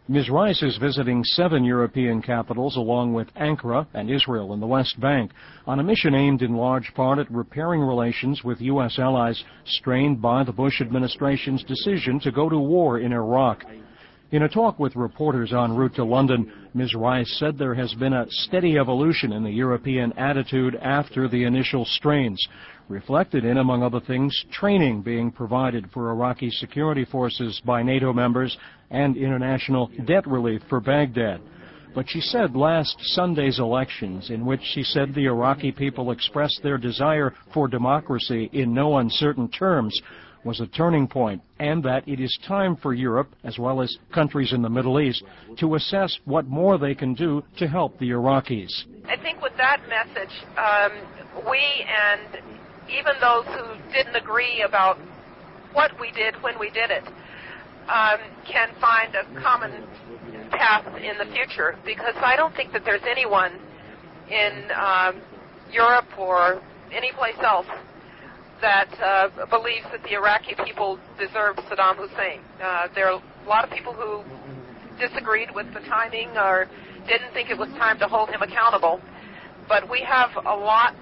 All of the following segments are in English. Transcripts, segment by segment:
Ms. Rice is visiting 7 European capitals along with Ankara and Israel in the West Bank on a mission aimed in large part at repairing relations with U.S. allies strained by the Bush administration's decision to go to war in Iraq. In a talk with reporters en route to London, Ms. Rice said there has been a steady evolution in the European attitude after the initial strains, reflected in, among other things, training being provided for Iraqi security forces by NATO members and international debt relief for Baghdad. But she said last Sunday's elections, in which she said the Iraqi people expressed their desire for democracy in no uncertain terms, was a turning point, and that it is time for Europe, as well as countries in the Middle East, to assess what more they can do to help the Iraqis. I think with that message, we and even those who didn't agree about what we did when we did it, can find a common path in the future, because I don't think that there's anyone in Europe or any place else that believes that the Iraqi people deserve Saddam Hussein. There are a lot of people who disagreed with the timing or didn't think it was time to hold him accountable, but we have a lot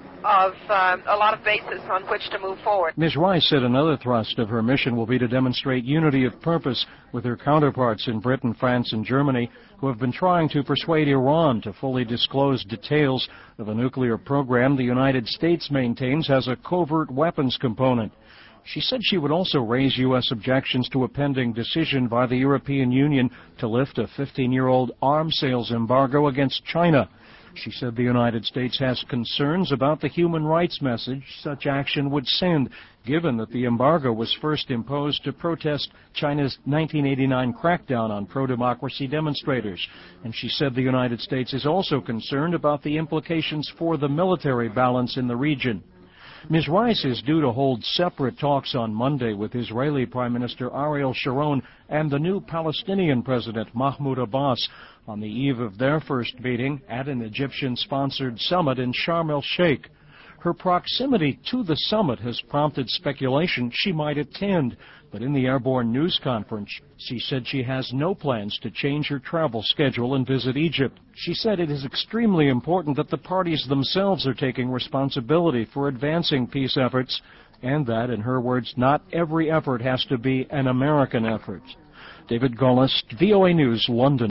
of basis on which to move forward. Ms. Rice said another thrust of her mission will be to demonstrate unity of purpose with her counterparts in Britain, France, and Germany, who have been trying to persuade Iran to fully disclose details of a nuclear program the United States maintains has a covert weapons component. She said she would also raise U.S. objections to a pending decision by the European Union to lift a 15-year-old arms sales embargo against China. She said the United States has concerns about the human rights message such action would send, given that the embargo was first imposed to protest China's 1989 crackdown on pro-democracy demonstrators. And she said the United States is also concerned about the implications for the military balance in the region. Ms. Rice is due to hold separate talks on Monday with Israeli Prime Minister Ariel Sharon and the new Palestinian President Mahmoud Abbas on the eve of their first meeting at an Egyptian-sponsored summit in Sharm el-Sheikh. Her proximity to the summit has prompted speculation she might attend, but in the airborne news conference, she said she has no plans to change her travel schedule and visit Egypt. She said it is extremely important that the parties themselves are taking responsibility for advancing peace efforts, and that, in her words, not every effort has to be an American effort. David Gollust, VOA News, London.